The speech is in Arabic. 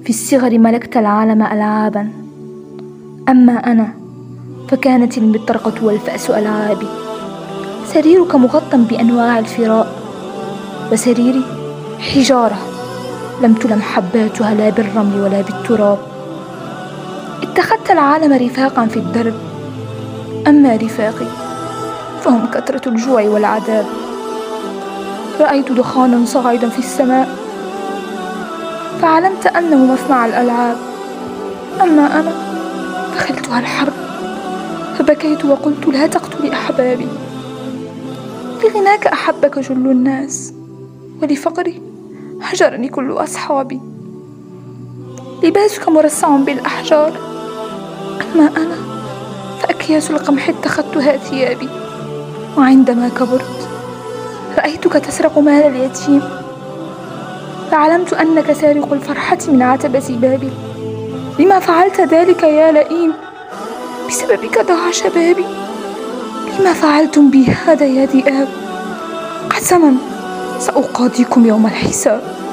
في الصغر ملكت العالم ألعابا، أما أنا فكانت المطرقة والفأس ألعابي. سريرك مغطى بأنواع الفراء، وسريري حجارة لم تلم حباتها لا بالرمل ولا بالتراب. اتخذت العالم رفاقا في الدرب، أما رفاقي فهم كثرة الجوع والعذاب. رأيت دخانا صاعدا في السماء فعلمت أنه مصنع الألعاب، أما أنا دخلتها الحرب فبكيت وقلت لا تقتل أحبابي. لغناك أحبك جل الناس، ولفقري هجرني كل أصحابي. لباسك مرصع بالأحجار، أما أنا فأكياس القمح اتخذتها ثيابي. وعندما كبرت رأيتك تسرق مال اليتيم فعلمت أنك سارق الفرحة من عتبة بابي. لما فعلت ذلك يا لئيم؟ بسببك ضاع شبابي. لما فعلتم بي هذا يا ذئاب؟ قسما سأقاضيكم يوم الحساب.